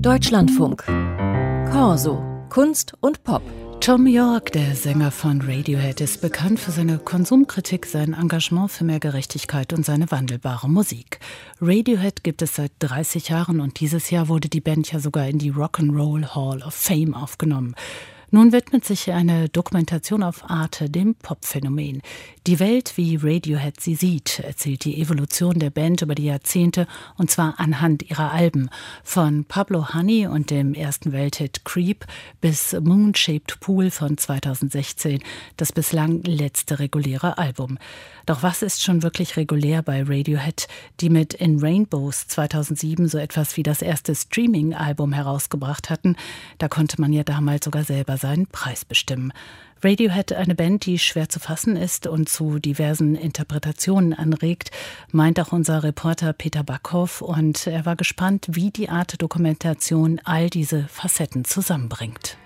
Deutschlandfunk. Corso. Kunst und Pop. Thom Yorke, der Sänger von Radiohead, ist bekannt für seine Konsumkritik, sein Engagement für mehr Gerechtigkeit und seine wandelbare Musik. Radiohead gibt es seit 30 Jahren und dieses Jahr wurde die Band ja sogar in die Rock'n'Roll Hall of Fame aufgenommen. Nun widmet sich eine Dokumentation auf Arte dem Popphänomen. Die Welt, wie Radiohead sie sieht, erzählt die Evolution der Band über die Jahrzehnte, und zwar anhand ihrer Alben. Von Pablo Honey und dem ersten Welthit Creep bis Moon-Shaped Pool von 2016, das bislang letzte reguläre Album. Doch was ist schon wirklich regulär bei Radiohead, die mit In Rainbows 2007 so etwas wie das erste Streaming-Album herausgebracht hatten? Da konnte man ja damals sogar selber seinen Preis bestimmen. Radiohead, eine Band, die schwer zu fassen ist und zu diversen Interpretationen anregt, meint auch unser Reporter Peter Backhoff, und er war gespannt, wie die Arte-Dokumentation all diese Facetten zusammenbringt.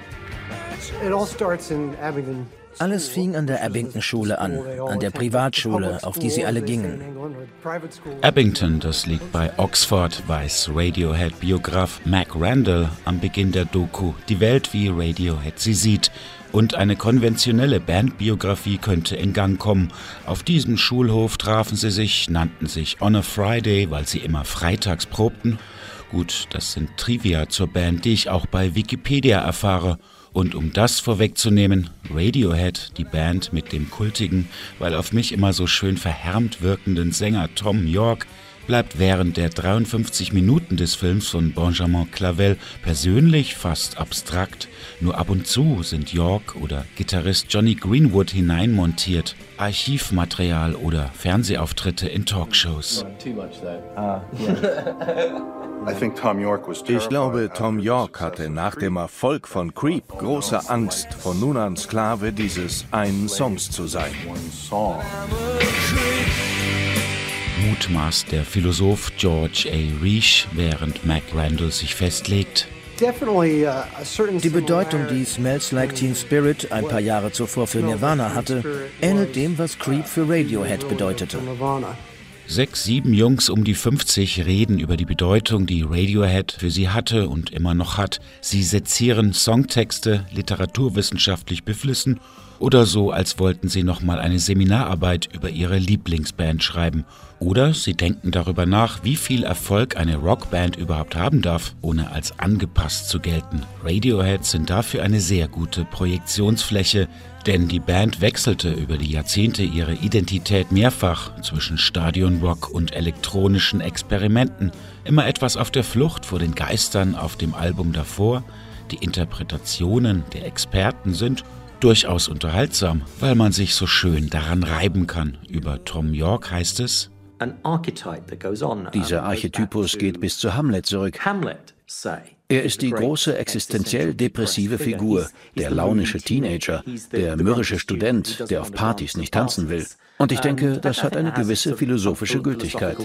Alles fing an der Abington-Schule an der Privatschule, auf die sie alle gingen. Abington, das liegt bei Oxford, weiß Radiohead-Biograf Mac Randall am Beginn der Doku Die Welt, wie Radiohead sie sieht. Und eine konventionelle Bandbiografie könnte in Gang kommen. Auf diesem Schulhof trafen sie sich, nannten sich On a Friday, weil sie immer freitags probten. Gut, das sind Trivia zur Band, die ich auch bei Wikipedia erfahre. Und um das vorwegzunehmen, Radiohead, die Band mit dem kultigen, weil auf mich immer so schön verhärmt wirkenden Sänger Thom Yorke, bleibt während der 53 Minuten des Films von Benjamin Clavel persönlich fast abstrakt. Nur ab und zu sind Yorke oder Gitarrist Jonny Greenwood hineinmontiert, Archivmaterial oder Fernsehauftritte in Talkshows. Ich glaube, Thom Yorke hatte nach dem Erfolg von Creep große Angst, von nun an Sklave dieses einen Songs zu sein. Mutmaßt der Philosoph George A. Riche, während Mac Randall sich festlegt. Die Bedeutung, die Smells Like Teen Spirit ein paar Jahre zuvor für Nirvana hatte, ähnelt dem, was Creep für Radiohead bedeutete. 6, 7 Jungs um die 50 reden über die Bedeutung, die Radiohead für sie hatte und immer noch hat. Sie sezieren Songtexte, literaturwissenschaftlich beflissen oder so, als wollten sie nochmal eine Seminararbeit über ihre Lieblingsband schreiben. Oder sie denken darüber nach, wie viel Erfolg eine Rockband überhaupt haben darf, ohne als angepasst zu gelten. Radiohead sind dafür eine sehr gute Projektionsfläche, denn die Band wechselte über die Jahrzehnte ihre Identität mehrfach zwischen Stadionrock und elektronischen Experimenten. Immer etwas auf der Flucht vor den Geistern auf dem Album davor. Die Interpretationen der Experten sind durchaus unterhaltsam, weil man sich so schön daran reiben kann. Über Thom Yorke heißt es: Dieser Archetypus geht bis zu Hamlet zurück. Er ist die große existenziell depressive Figur, der launische Teenager, der mürrische Student, der auf Partys nicht tanzen will. Und ich denke, das hat eine gewisse philosophische Gültigkeit.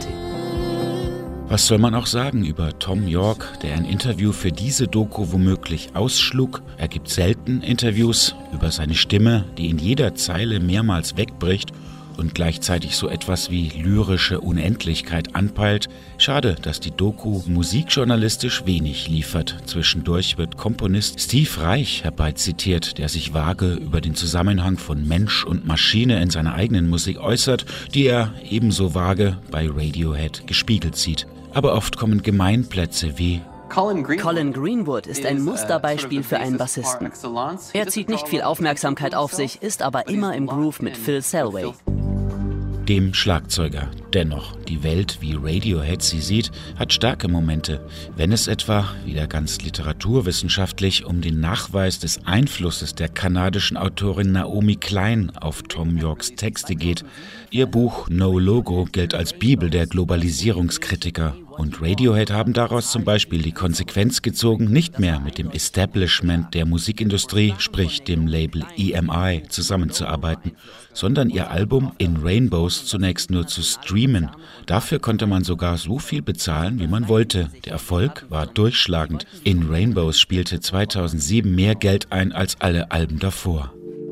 Was soll man auch sagen über Thom Yorke, der ein Interview für diese Doku womöglich ausschlug? Er gibt selten Interviews über seine Stimme, die in jeder Zeile mehrmals wegbricht und gleichzeitig so etwas wie lyrische Unendlichkeit anpeilt. Schade, dass die Doku musikjournalistisch wenig liefert. Zwischendurch wird Komponist Steve Reich herbeizitiert, der sich vage über den Zusammenhang von Mensch und Maschine in seiner eigenen Musik äußert, die er ebenso vage bei Radiohead gespiegelt sieht. Aber oft kommen Gemeinplätze wie: Colin Greenwood ist ein Musterbeispiel für einen Bassisten. Er zieht nicht viel Aufmerksamkeit auf sich, ist aber immer im Groove mit Phil Selway. Dem Schlagzeuger. Dennoch, die Welt, wie Radiohead sie sieht, hat starke Momente. Wenn es etwa, wieder ganz literaturwissenschaftlich, um den Nachweis des Einflusses der kanadischen Autorin Naomi Klein auf Thom Yorkes Texte geht. Ihr Buch No Logo gilt als Bibel der Globalisierungskritiker. Und Radiohead haben daraus zum Beispiel die Konsequenz gezogen, nicht mehr mit dem Establishment der Musikindustrie, sprich dem Label EMI, zusammenzuarbeiten, sondern ihr Album In Rainbows zunächst nur zu streamen. Dafür konnte man sogar so viel bezahlen, wie man wollte. Der Erfolg war durchschlagend. In Rainbows spielte 2007 mehr Geld ein als alle Alben davor.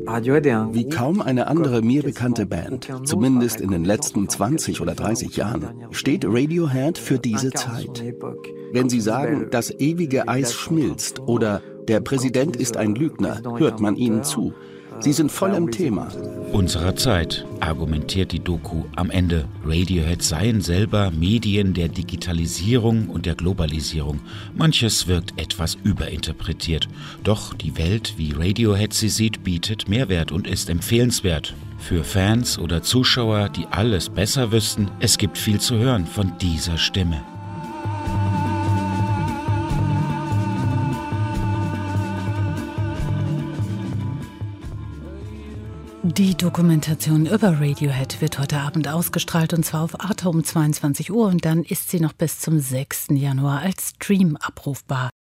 Wie kaum eine andere mir bekannte Band, zumindest in den letzten 20 oder 30 Jahren, steht Radiohead für diese Zeit. Wenn sie sagen, das ewige Eis schmilzt oder der Präsident ist ein Lügner, hört man ihnen zu. Sie sind voll im Thema. Unserer Zeit, argumentiert die Doku am Ende. Radiohead seien selber Medien der Digitalisierung und der Globalisierung. Manches wirkt etwas überinterpretiert. Doch die Welt, wie Radiohead sie sieht, bietet Mehrwert und ist empfehlenswert. Für Fans oder Zuschauer, die alles besser wüssten, es gibt viel zu hören von dieser Stimme. Die Dokumentation über Radiohead wird heute Abend ausgestrahlt, und zwar auf Arte um 22 Uhr, und dann ist sie noch bis zum 6. Januar als Stream abrufbar.